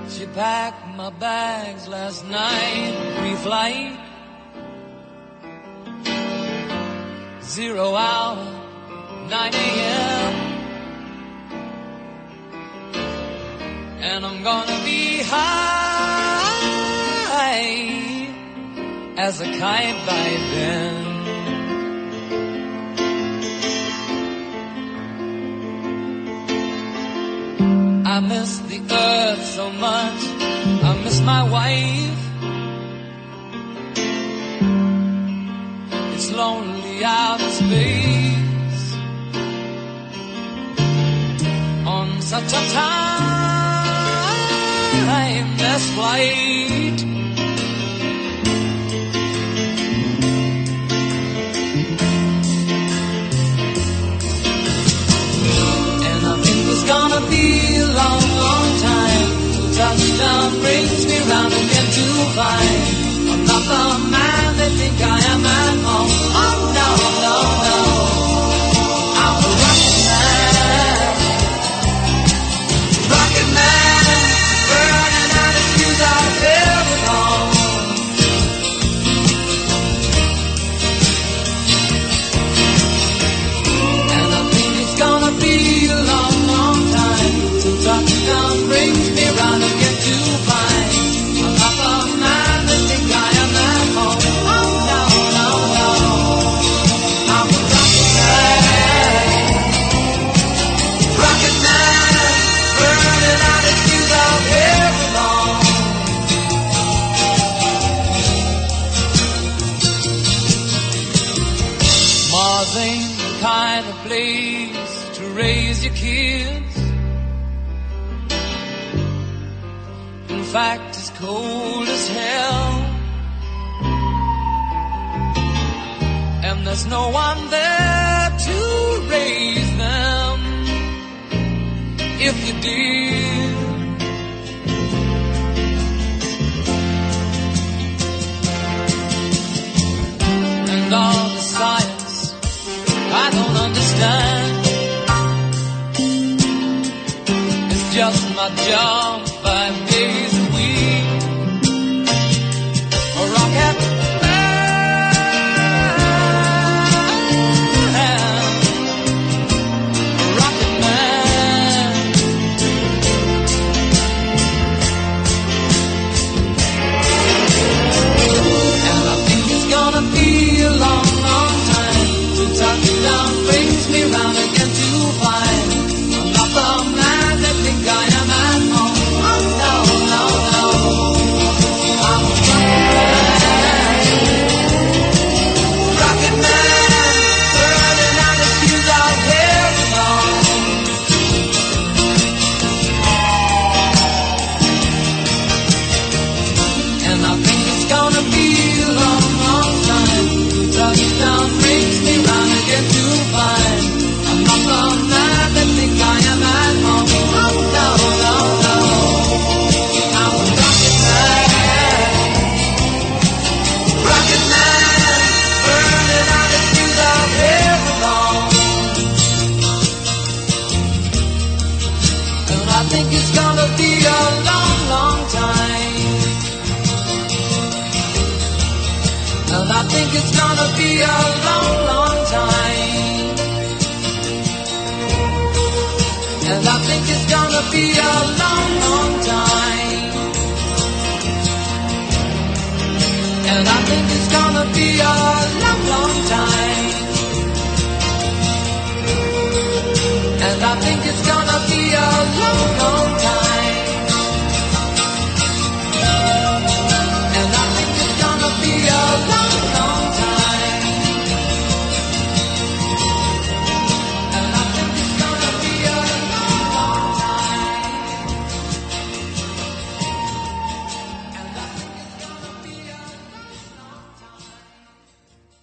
She packed my bags last night, pre-flight, 0 hour, 9 a.m. And I'm gonna be high as a kite by then. I miss the earth so much, I miss my wife. It's lonely out in space on such a timeless flight. And I think it's gonna be a long, long time till touchdown brings me round again to find I'm not the man they think I am at home. Oh no, no, no, I'm a rocket man, rocket man, burning out the fuse I've ever known. And I think it's gonna be a long, long time till touchdown brings me round again to find I'm not the man they think I am at home. Oh no, no, no, I'm a rocket man, burning out the fuse I've ever known. Mars ain't the kind of place to raise your kids. In fact, it's cold as hell, and there's no one there to raise them if you did. And all the science I don't understand, it's just my job 5 days a week. A rocket man, a rocket man. And I think it's gonna be a long, long time till touchdown brings me round again to find I'm not the man that think I am at home. Oh no, no, no, I'm a rocket man, burning out the fuse I've ever known. And I think it's gonna be a long, long time till touchdown brings me round again to find I'm not the man that think I am at home. Oh no, no, no, I'm a rocket man, burning out the fuse I've ever known. And I think it's gonna be a long, long time. And I think it's gonna be a long, long time. And I think it's gonna be a long, long time. And I think it's gonna be a long, long time. And I think it's